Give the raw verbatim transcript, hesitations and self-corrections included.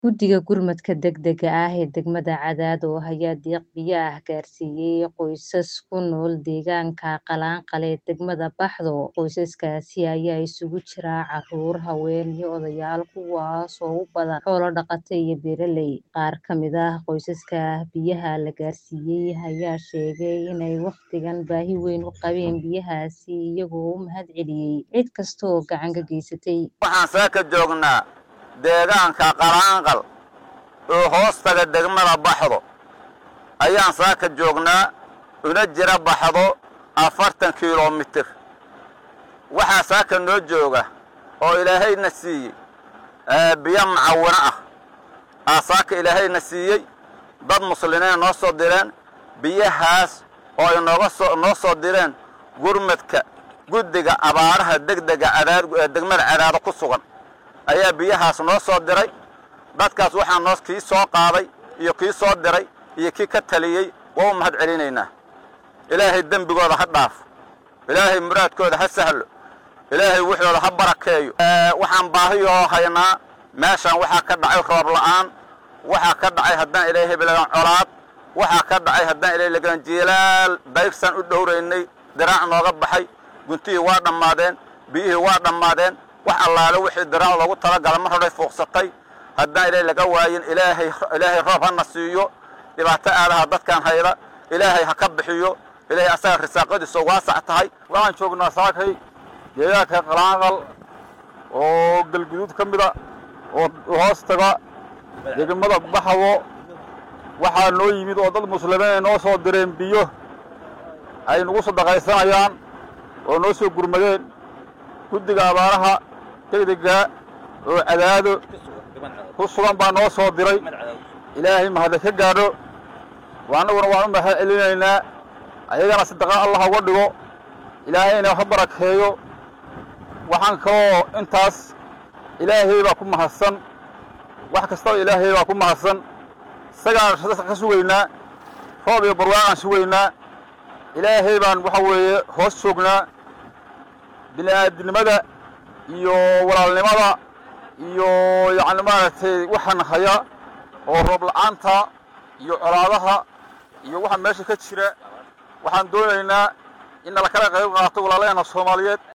Guddiga gurmadka degdega ah ee degmada Cadaad oo haya deeq biyo ah gaarsiiyay qoysas ku nool deegaanka Qalanqal ee degmada Baxdo. Qoysaskaasi ayaa isugu jira carruur, haween iyo odayaal kuwaas oo u badan xoolo dhaqato iyo beeraley. Qaar ka mid ah qoysaska biyaha la gaarsiiyay ayaa sheegay inay waqtigan baahi weyn u qabeen biyahaasi, iyagoo u mahadceliyay cid kasta oo gacan ka geysatay. Waxaan saaka joognaa deegaanka Qalanqal oo hoostaga degmada Baxdo ayaan saaka joognaa una jira Baxdo afartan kiiloomitir. Waxaa saaka noo jooga oo ilaahayna siiyey biyo macawino ah aa saaka ilaahayna siiyey dad muslimiin noo soo direen biyahaas oo ay nooga soo noo soo direen gurmadka guddiga abaaraha degdega Cadaad degmada Cadaad ku sugan ayaa biyahaas noo soo diray. dadkaas waxaa noo kii soo qaaday iyo kii soo diray iyo kii ka taliyey waa u mahad celinaynaa. ilaahay dembigooda ha dhaafo, ilaahay muraadkooda ha sahlo, ilaahay wuxooda ha barakeeyo. waxaan baahiyoo haynaa meeshaan waxaa ka dhacay roob la'aan, waxaa ka dhacay haddaan ilaahay bilagan colaad, waxaa ka dhacay haddaan ilaahay lagan jilaal dayrsan u dhowraynay diraac nooga baxay, guntihii waa dhammaadeen, biyihii waa dhammaadeen. wax allaale wixii diraac loogu talagalay mar hore fuuqsatay. haddaan ilaahay laga waayin ilaahay ilaahay roob hana siiyo, dhibaato aadaha dadkan hayda ilaahay ha ka bixiyo, ilaahay asaga risaaqadiisa waasac tahay. waxaan joognaa saakay deegaanka Qalanqal oo galguduud ka mid ah oo hoostaga degmada Baxdo. waxaa noo yimid oo dad muslimiin noo soo direen biyo ay nagu sadaqaysanayaan oo noo soo gurmadeen. guddiga abaaraha degdega oo Cadaado ku sugan baa noo soo diray. ilaahay mahad ka gaadho, waanaguna waan u mahad celinaynaa. ayagana sadaqa Allah uga dhigo, ilaahayna ha barakeeyo. waxaan kaloo intaas ilaahay baa ku mahadsan, wax kastoo ilaahay baa ku mahadsan. isagaan ka sugaynaa, roob iyo barwaaqaan sugaynaa. ilaahay baan waxa weeye hoos joognaa. bini'aadinimada iyo walaalnimada iyo yacni maaragtay waxaan haya oo roob la'aanta iyo colaadaha iyo waxa meesha ka jira. waxaan doonaynaa in la kala qayb qaato walaalaheena Soomaaliyeed.